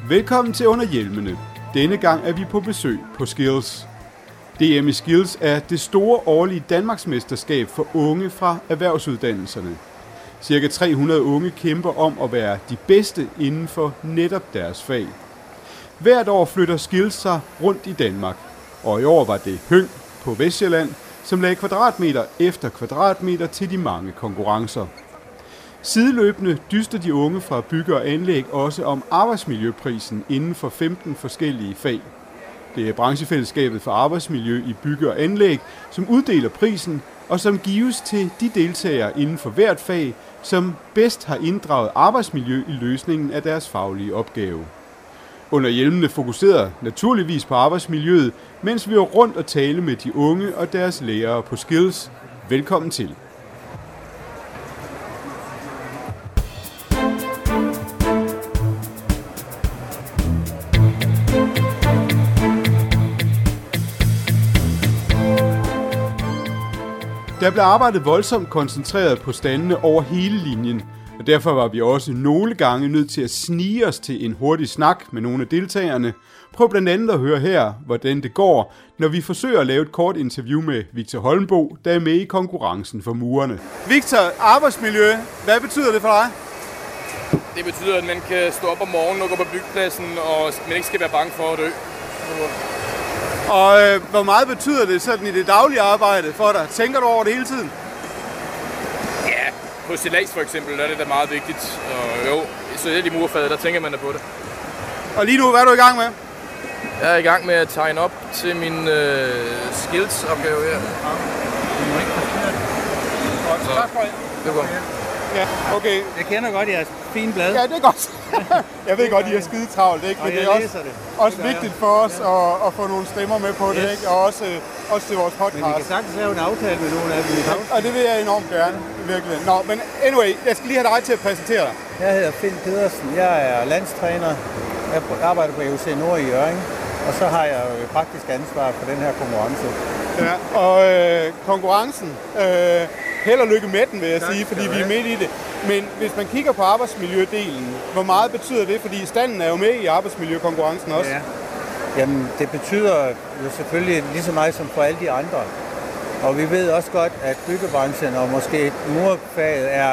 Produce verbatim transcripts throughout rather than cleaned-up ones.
Velkommen til Under Hjelmene. Denne gang er vi på besøg på Skills. D M i Skills er det store årlige Danmarksmesterskab for unge fra erhvervsuddannelserne. Cirka tre hundrede unge kæmper om at være de bedste inden for netop deres fag. Hvert år flytter Skills sig rundt i Danmark, og i år var det Høng på Vestsjælland, som lagde kvadratmeter efter kvadratmeter til de mange konkurrencer. Sideløbende dyster de unge fra bygge og anlæg også om arbejdsmiljøprisen inden for femten forskellige fag. Det er branchefællesskabet for arbejdsmiljø i bygge og anlæg, som uddeler prisen, og som gives til de deltagere inden for hvert fag, som bedst har inddraget arbejdsmiljø i løsningen af deres faglige opgave. Under Hjelmene fokuserede naturligvis på arbejdsmiljøet, mens vi var rundt og tale med de unge og deres lærere på Skills. Velkommen til. Der blev arbejdet voldsomt koncentreret på standene over hele linjen, og derfor var vi også nogle gange nødt til at snige os til en hurtig snak med nogle af deltagerne. Prøv blandt andet at høre her, hvordan det går, når vi forsøger at lave et kort interview med Victor Holmbo, der er med i konkurrencen for murerne. Victor, arbejdsmiljø, hvad betyder det for dig? Det betyder, at man kan stå op om morgenen og gå på byggepladsen, og man ikke skal være bange for at dø. Og øh, hvor meget betyder det sådan i det daglige arbejde for dig? Tænker du over det hele tiden? Ja, på stillads for eksempel, der er det da meget vigtigt. Og jo, så det i murfaget, der tænker man da på det. Og lige nu, hvad er du i gang med? Jeg er i gang med at tegne op til min øh, skills-opgave her. Så, det går. Ja, okay. Jeg kender godt jeres fine blade. Ja, det er godt. Jeg ved godt, I er skide travlt, ikke? Men det er også, det. også vigtigt for os at, at få nogle stemmer med på det, yes. Ikke? Og også, også til vores podcast. Men I kan sagtens lave en aftale med nogle af dem. Ja, og det vil jeg enormt gerne, virkelig. Nå, men anyway, jeg skal lige have dig til at præsentere dig. Jeg hedder Finn Pedersen. Jeg er landstræner. Jeg arbejder på E U C Nord i Hjørring. Og så har jeg jo praktisk ansvar for den her konkurrence. Ja, og øh, konkurrencen... Øh, Held og lykke med den, vil jeg sige, fordi vi er midt i det. Men hvis man kigger på arbejdsmiljødelen, hvor meget betyder det? Fordi standen er jo med i arbejdsmiljøkonkurrencen også. Ja. Jamen, det betyder jo selvfølgelig lige så meget som for alle de andre. Og vi ved også godt, at byggebranchen og måske murfaget er...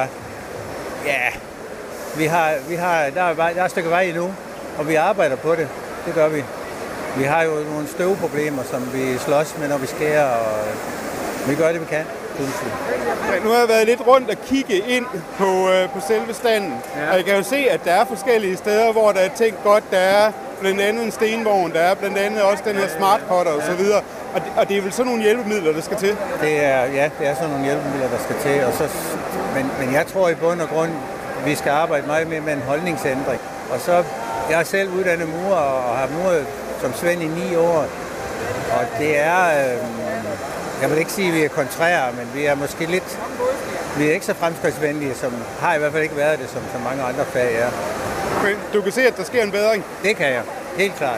Ja, vi har, vi har, der, er, der er et stykke vej endnu, og vi arbejder på det. Det gør vi. Vi har jo nogle støvproblemer, som vi slås med, når vi skærer, og vi gør det, vi kan. Ja, nu har jeg været lidt rundt og kigge ind på, øh, på selve standen, ja. Og jeg kan jo se, at der er forskellige steder, hvor der er tænkt godt. Der er blandt andet en stenvogn, der er blandt andet også den her smart cutter og så videre. Og det, og det er vel sådan nogle hjælpemidler, der skal til? Det er, ja, det er sådan nogle hjælpemidler, der skal til. Og så, men, men jeg tror i bund og grund, vi skal arbejde meget mere med en holdningsændring. Og så, jeg er selv uddannet murer og har muret som Svend i ni år. Og det er... Øh, Jeg vil ikke sige, at vi er kontrære, men vi er måske lidt... Vi er ikke så fremskridtsvenlige, som har i hvert fald ikke været det, som så mange andre fag er. Men du kan se, at der sker en bedring? Det kan jeg. Helt klart.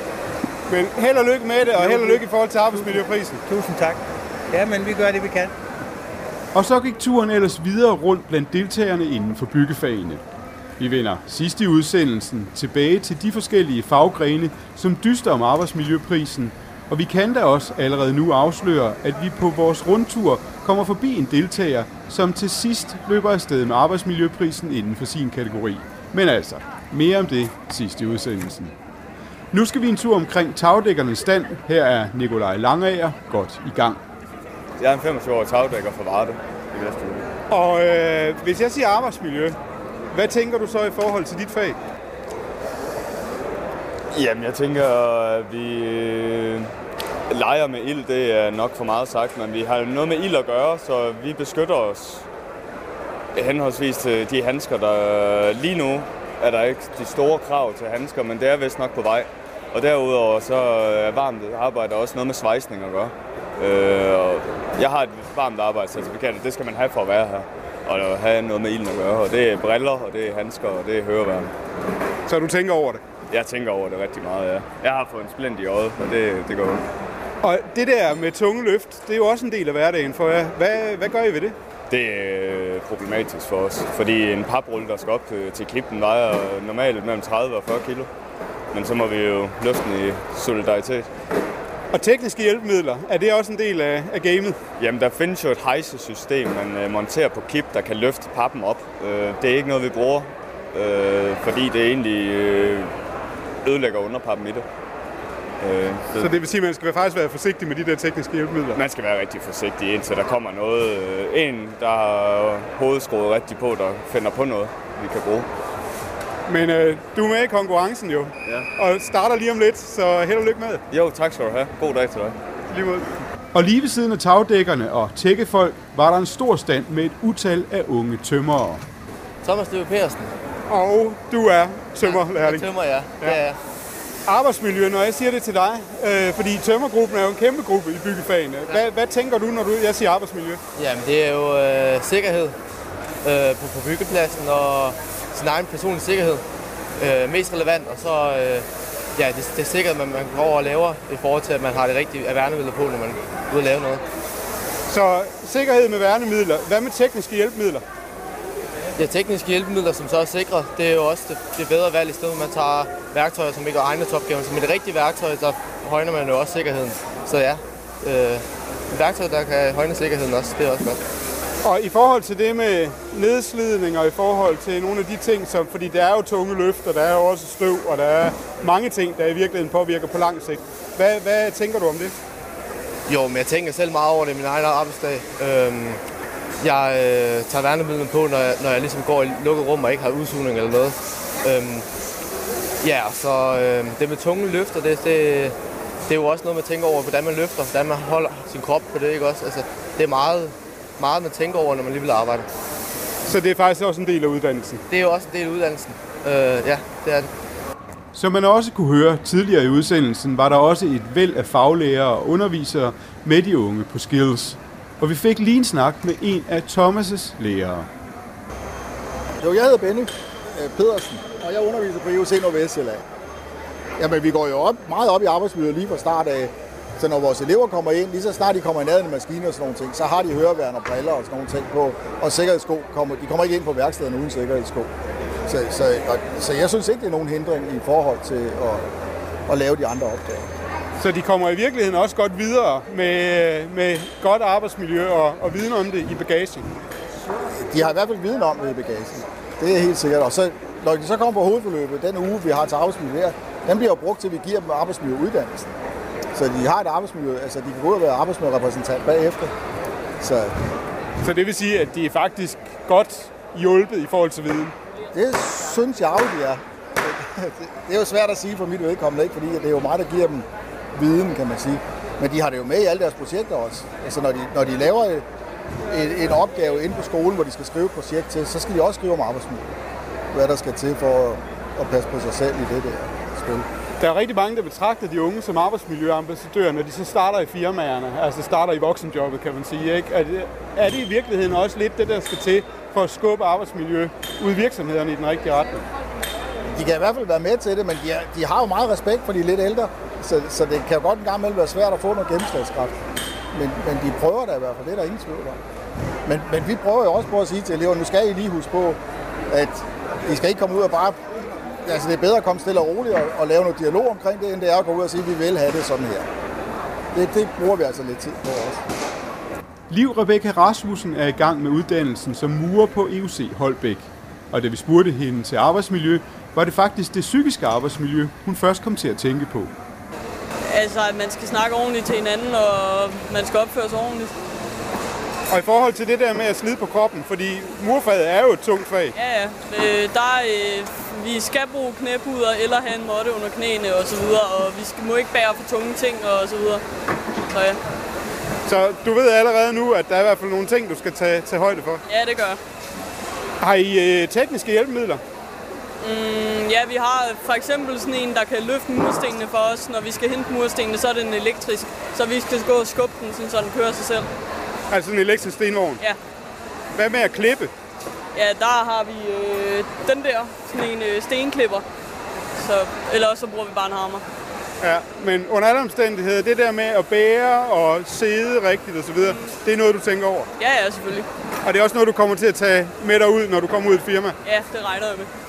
Men held og lykke med det, og held og lykke i forhold til arbejdsmiljøprisen. Tusind tak. Ja, men vi gør det, vi kan. Og så gik turen ellers videre rundt blandt deltagerne inden for byggefagene. Vi vender sidst i udsendelsen tilbage til de forskellige faggrene, som dyster om arbejdsmiljøprisen. Og vi kan da også allerede nu afsløre, at vi på vores rundtur kommer forbi en deltager, som til sidst løber afsted med arbejdsmiljøprisen inden for sin kategori. Men altså, mere om det sidst i udsendelsen. Nu skal vi en tur omkring tagdækkernes stand. Her er Nikolaj Langager godt i gang. Jeg er en femogtyve-årig tagdækker fra Varde i Vestjylland. Og øh, hvis jeg siger arbejdsmiljø, hvad tænker du så i forhold til dit fag? Jamen, jeg tænker, at vi øh, leger med ild, det er nok for meget sagt, men vi har noget med ild at gøre, så vi beskytter os henholdsvis til de handsker, der lige nu er der ikke de store krav til handsker, men det er vist nok på vej. Og derudover så er varmt arbejde også noget med svejsning at gøre. Øh, og jeg har et varmt arbejdscertifikat, og det skal man have for at være her. Og have noget med ilden at gøre, og det er briller, og det er handsker, og det er høreværn. Så du tænker over det? Jeg tænker over det rigtig meget, ja. Jeg har fået en splint i øjet, og det, det går ud. Og det der med tunge løft, det er jo også en del af hverdagen for jer. Hvad, hvad gør I ved det? Det er problematisk for os, fordi en paprulle, der skal op til, til klippen, vejer normalt mellem tredive og fyrre kilo. Men så må vi jo løfte den i solidaritet. Og tekniske hjælpemidler, er det også en del af, af gamet? Jamen, der findes jo et hejsesystem, man øh, monterer på kip, der kan løfte pappen op. Øh, det er ikke noget, vi bruger, øh, fordi det egentlig øh, ødelægger underpappen i det. Øh, så. så det vil sige, at man skal faktisk være forsigtig med de der tekniske hjælpemidler? Man skal være rigtig forsigtig, indtil der kommer noget. Øh, en, der har hovedet skruet rigtigt på, der finder på noget, vi kan bruge. Men øh, du er med i konkurrencen jo, ja. Og starter lige om lidt, så held og lykke med. Jo, tak skal du have. God dag til dig. Lige måde. Og lige ved siden af tagdækkerne og tækkefolk var der en stor stand med et utal af unge tømrere. Thomas Løve Persen. Og du er tømmerlærling. Ja, tømmer, ja. ja. ja. Arbejdsmiljø, når jeg siger det til dig, øh, fordi tømmergruppen er jo en kæmpe gruppe i byggefagene. Ja. Hvad, hvad tænker du, når du, jeg siger arbejdsmiljø? Jamen, det er jo øh, sikkerhed øh, på, på byggepladsen og sin egen personlig sikkerhed. Øh, mest relevant, og så øh, ja, det, det er sikkert, at man går over og laver i forhold til, at man har det rigtige af værnemidler på, når man er ude at lave noget. Så sikkerhed med værnemidler. Hvad med tekniske hjælpemidler? Ja, tekniske hjælpemidler, som så er sikre, det er jo også det, det bedre valg i stedet, man tager værktøjer, som ikke er egne til opgaven. Så med det rigtige værktøj, så højner man jo også sikkerheden. Så ja, øh, værktøj, der kan højne sikkerheden også, det er også godt. Og i forhold til det med nedslidning og i forhold til nogle af de ting, som, fordi der er jo tunge løft, og der er jo også støv, og der er mange ting, der i virkeligheden påvirker på lang sigt. Hvad, hvad tænker du om det? Jo, men jeg tænker selv meget over det i min egen arbejdsdag. Øhm, jeg øh, tager værnemidlerne på, når jeg, når jeg ligesom går i lukket rum og ikke har udsugning eller noget. Øhm, ja, så øh, det med tunge løfter, det, det, det er jo også noget, man tænker over, hvordan man løfter, hvordan man holder sin krop på det, ikke også? Altså, det er meget... meget, man tænker over, når man lige vil arbejde. Så det er faktisk også en del af uddannelsen? Det er jo også en del af uddannelsen. Øh, ja, det er det. Som man også kunne høre tidligere i udsendelsen, var der også et væld af faglærere og undervisere med de unge på Skills. Og vi fik lige en snak med en af Thomas' lærere. Jo, jeg hedder Benny Pedersen, og jeg underviser på E U C Nordvestjylland. Jamen, vi går jo op, meget op i arbejdsmiljøet lige fra start af. Så når vores elever kommer ind, lige så snart de kommer i nærheden af maskiner og sådan nogle ting, så har de høreværn og briller og sådan nogle ting på. Og sikkerhedssko, kommer, de kommer ikke ind på værkstederne uden sikkerhedssko. Så, så, og, så jeg synes ikke, det er nogen hindring i forhold til at, at lave de andre opgaver. Så de kommer i virkeligheden også godt videre med, med godt arbejdsmiljø og, og viden om det i bagagen? De har i hvert fald viden om det i bagagen. Det er helt sikkert. Og så, når de så kommer på hovedforløbet, den uge, vi har til arbejdsmiljø her, den bliver jo brugt til, at vi giver dem arbejdsmiljøuddannelsen. Så de har et arbejdsmiljø, altså de kan gå ud og være arbejdsmiljørepræsentant bagefter. Så. så det vil sige, at de er faktisk godt hjulpet i forhold til viden? Det synes jeg jo, de er. Det er jo svært at sige for mit vedkommende, ikke? Fordi det er jo mig, der giver dem viden, kan man sige. Men de har det jo med i alle deres projekter også. Altså når de, når de laver et, et, en opgave inde på skolen, hvor de skal skrive et projekt til, så skal de også skrive om arbejdsmiljø. Hvad der skal til for at, at passe på sig selv i det der spil. Der er rigtig mange, der betragter de unge som arbejdsmiljøambassadører, når de så starter i firmaerne, altså starter i voksenjobbet, kan man sige. Ikke? Er, det, er det i virkeligheden også lidt det, der skal til for at skubbe arbejdsmiljø ud i virksomhederne i den rigtige retning? De kan i hvert fald være med til det, men de, er, de har jo meget respekt for de lidt ældre, så, så det kan jo godt en gang imellem være svært at få noget gennemslagskraft. Men, men de prøver da i hvert fald, det er der ingen tvivl om. Men, men vi prøver jo også på at sige til eleverne, nu skal I lige huske på, at I skal ikke komme ud og bare... Altså det er bedre at komme stille og roligt og, og lave noget dialog omkring det, end det er at gå ud og sige, at vi vil have det sådan her. Det, det bruger vi altså lidt tid på også. Liv Rebecca Rasmussen er i gang med uddannelsen som murer på E U C Holbæk. Og da vi spurgte hende til arbejdsmiljø, var det faktisk det psykiske arbejdsmiljø, hun først kom til at tænke på. Altså, at man skal snakke ordentligt til hinanden, og man skal opføre sig ordentligt. Og i forhold til det der med at slide på kroppen, fordi murfaget er jo et tungt fag. Ja, ja. Øh, der øh, vi skal bruge knæpuder eller have en måtte under knæene og så videre, og vi skal, må ikke bære for tunge ting og så videre. Så ja. Så du ved allerede nu, at der er i hvert fald nogle ting, du skal tage, tage højde for? Ja, det gør. Har I øh, tekniske hjælpemidler? Mm, ja, vi har for eksempel sådan en, der kan løfte murstenene for os. Når vi skal hente murstenene, så er den elektrisk, så vi skal gå og skubbe den, så den kører sig selv. Altså en elektrisk stenvogn? Ja. Hvad med at klippe? Ja, der har vi øh, den der, sådan en øh, stenklipper. Så, eller også så bruger vi bare en hammer. Ja, men under alle omstændigheder, det der med at bære og sidde rigtigt osv., mm. det er noget, du tænker over? Ja, ja, selvfølgelig. Og det er også noget, du kommer til at tage med dig ud, når du kommer ud i et firma? Ja, det regner jeg med.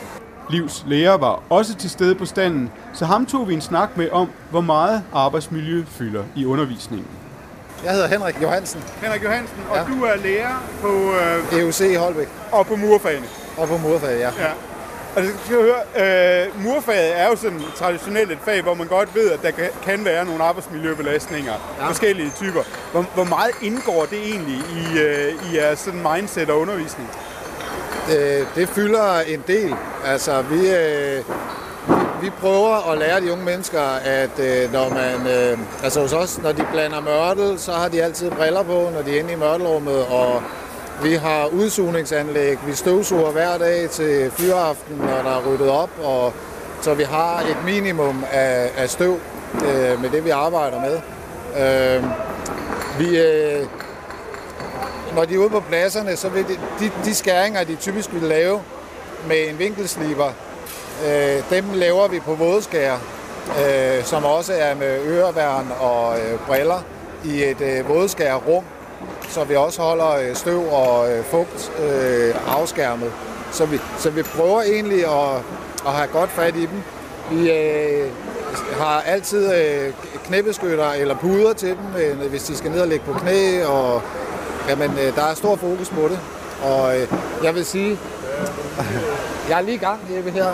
Livs lærer var også til stede på standen, så ham tog vi en snak med om, hvor meget arbejdsmiljø fylder i undervisningen. Jeg hedder Henrik Johansen. Henrik Johansen, og ja. du er lærer på øh, E U C i Holbæk. Og på murfagene. Og på murfaget, ja. ja. Og det skal jeg høre, øh, murfaget er jo sådan traditionelt et fag, hvor man godt ved, at der kan være nogle arbejdsmiljøbelastninger, ja. forskellige typer. Hvor, hvor meget indgår det egentlig i, øh, i jeres sådan mindset og undervisning? Det, det fylder en del. Altså, vi, øh, vi prøver at lære de unge mennesker, at øh, når man, øh, altså hos os, når de blander mørtel, så har de altid briller på, når de er inde i mørtelrummet, og vi har udsugningsanlæg, vi støvsuger hver dag til fyraften, når der er ryddet op, og så vi har et minimum af, af støv øh, med det, vi arbejder med. Øh, vi, øh, når de er ude på pladserne, så vil de, de, de skæringer, de typisk vil lave med en vinkelsliber, øh, dem laver vi på vådskær, øh, som også er med øreværn og øh, briller i et øh, vådskærrum, så vi også holder støv og fugt øh, afskærmet. Så vi, så vi prøver egentlig at, at have godt fat i dem. Vi øh, har altid øh, knæbeskytter eller puder til dem, øh, hvis de skal ned og ligge på knæ. Og, jamen, øh, der er stor fokus på det. Og øh, jeg vil sige, jeg er lige i gang Jeppe, her.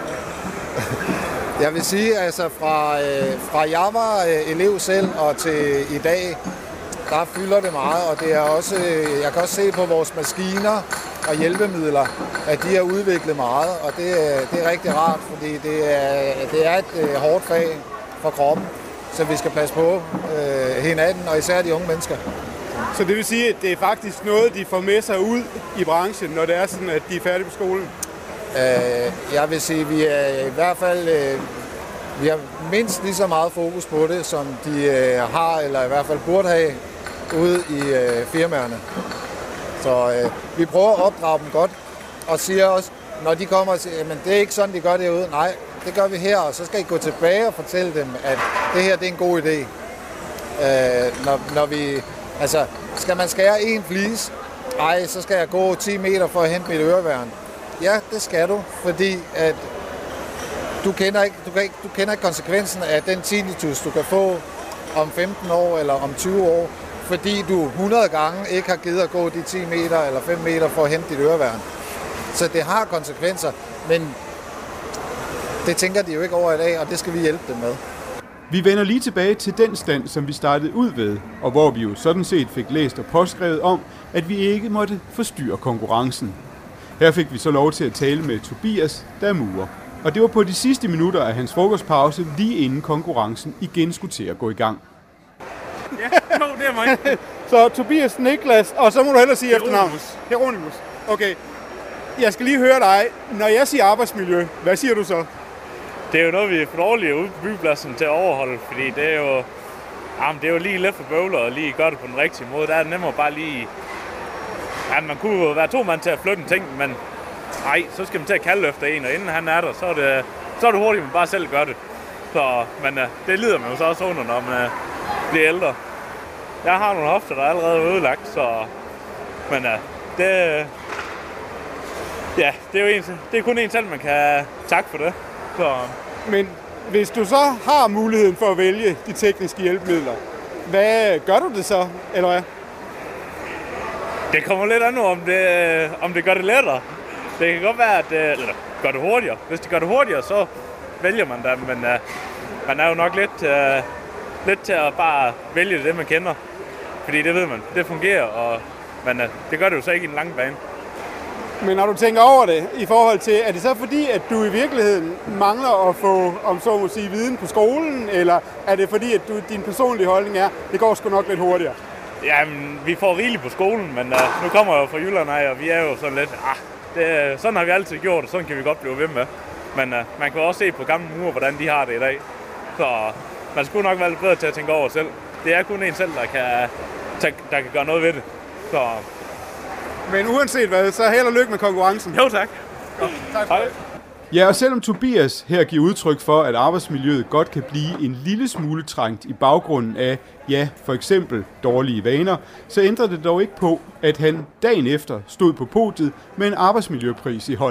Jeg vil sige, altså fra, øh, fra jeg var øh, elev selv og til i dag, der fylder det meget, og det er også, jeg kan også se på vores maskiner og hjælpemidler, at de er udviklet meget, og det, det er rigtig rart, fordi det er, det er et øh, hårdt fag for kroppen, så vi skal passe på øh, hinanden, og især de unge mennesker. Så det vil sige, at det er faktisk noget, de får med sig ud i branchen, når det er sådan, at de er færdige på skolen? Øh, jeg vil sige, at vi er i hvert fald øh, vi har mindst lige så meget fokus på det, som de øh, har, eller i hvert fald burde have, ude i øh, firmaerne. Så øh, vi prøver at opdrage dem godt, og siger også, når de kommer og siger, men det er ikke sådan, de gør det ude. Nej, det gør vi her, og så skal I gå tilbage og fortælle dem, at det her det er en god idé. Øh, når, når vi, altså, skal man skære en flis? Ej, så skal jeg gå ti meter for at hente mit øreværn. Ja, det skal du, fordi at du kender ikke, du kan ikke, du kender ikke konsekvensen af den tinnitus, du kan få om femten år eller om tyve år, fordi du hundrede gange ikke har givet at gå de ti meter eller fem meter for at hente dit øreværn. Så det har konsekvenser, men det tænker de jo ikke over i dag, og det skal vi hjælpe dem med. Vi vender lige tilbage til den stand, som vi startede ud ved, og hvor vi jo sådan set fik læst og påskrevet om, at vi ikke måtte forstyrre konkurrencen. Her fik vi så lov til at tale med Tobias, der er murer. Og det var på de sidste minutter af hans frokostpause, lige inden konkurrencen igen skulle til at gå i gang. Ja, no, det er mig. Så Tobias Niklas, og så må du hellere sige efternavnet. Hieronymus. Okay. Jeg skal lige høre dig. Når jeg siger arbejdsmiljø, hvad siger du så? Det er jo noget, vi er for dårlige ude på byggepladsen til at overholde, fordi det er jo, jamen, det er jo lige let for bøvler og lige gøre det på den rigtige måde. Der er det nemmere bare lige... Ja, man kunne jo være to mand til at flytte en ting, men nej, så skal man til at kalde efter en, og inden han er der, så er det, så er det hurtigt, at man bare selv gør det. Så, men uh, det lider man jo så også under, når man uh, bliver ældre. Jeg har nogle hofter, der er allerede ødelagt, så... Men uh, det... Ja, det er jo en, det er kun en selv, man kan takke for det. Så. Men hvis du så har muligheden for at vælge de tekniske hjælpemidler, hvad gør du det så, eller hvad? Det kommer lidt an om det, om det gør det lettere. Det kan godt være, at det eller, gør det hurtigere. Hvis det gør det hurtigere, så vælger man det, men uh, man er jo nok lidt, uh, lidt til at bare vælge det, man kender. Fordi det ved man, det fungerer, og, men uh, det gør det jo så ikke i en lang bane. Men når du tænker over det, i forhold til, er det så fordi, at du i virkeligheden mangler at få, om så må sige, viden på skolen, eller er det fordi, at du, din personlige holdning er, det går sgu nok lidt hurtigere? Jamen, vi får rigeligt på skolen, men uh, nu kommer jeg jo fra Jylland af, og vi er jo sådan lidt, ah, det, sådan har vi altid gjort, og sådan kan vi godt blive ved med. Men uh, man kan også se på gamle murer, hvordan de har det i dag. Så man skulle nok være lidt bedre til at tænke over selv. Det er kun en selv, der kan, der kan gøre noget ved det. Så... Men uanset hvad, så held og lykke med konkurrencen. Jo, tak. Ja, tak for det. Ja, og selvom Tobias her giver udtryk for, at arbejdsmiljøet godt kan blive en lille smule trængt i baggrunden af, ja, for eksempel dårlige vaner, så ændrer det dog ikke på, at han dagen efter stod på podiet med en arbejdsmiljøpris i hånden.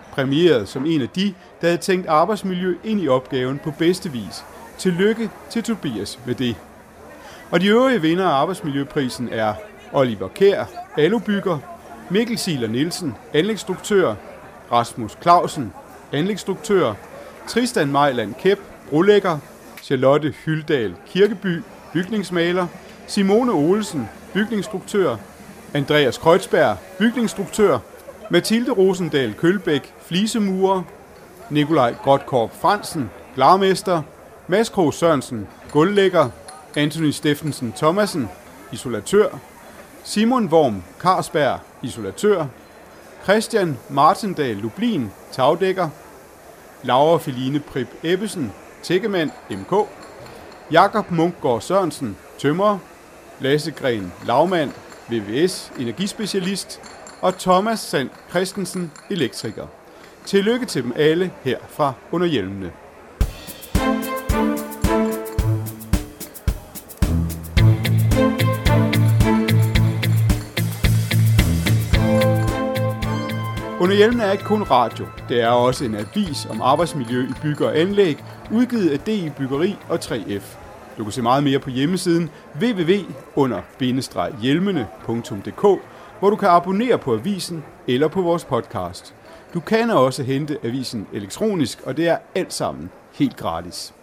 præmieret som en af de, der havde tænkt arbejdsmiljø ind i opgaven på bedste vis. Tillykke til Tobias med det. Og de øvrige vinder af arbejdsmiljøprisen er Oliver Kjær, alubygger, Mikkel Siler Nielsen, anlægsstruktør, Rasmus Clausen, anlægsstruktør, Tristan Mejland Kæp, brolægger, Charlotte Hyldal Kirkeby, bygningsmaler, Simone Olsen, bygningsstruktør, Andreas Kreutzberg, bygningsstruktør, Mathilde Rosendal Kølbæk, flisemurer, Nikolaj Grotkorp Fransen, glarmester, Mads Krog Sørensen, gulvlægger, Anthony Steffensen Thomasen, isolatør, Simon Worm Karsberg, isolatør, Christian Martindal Lublin, tagdækker, Laura Feline Prip Ebbesen, tækkemand M K, Jakob Munkgaard Sørensen, tømrer, Lasse Gren Lavmand, V V S, energispecialist, og Thomas Sand Christensen, elektriker. Tillykke til dem alle her fra Under Hjelmene. Under Hjelmene er ikke kun radio, det er også en avis om arbejdsmiljø i bygge og anlæg, udgivet af D I Byggeri og tre F. Du kan se meget mere på hjemmesiden w w w punktum under hjelmene punktum d k, hvor du kan abonnere på avisen eller på vores podcast. Du kan også hente avisen elektronisk, og det er alt sammen helt gratis.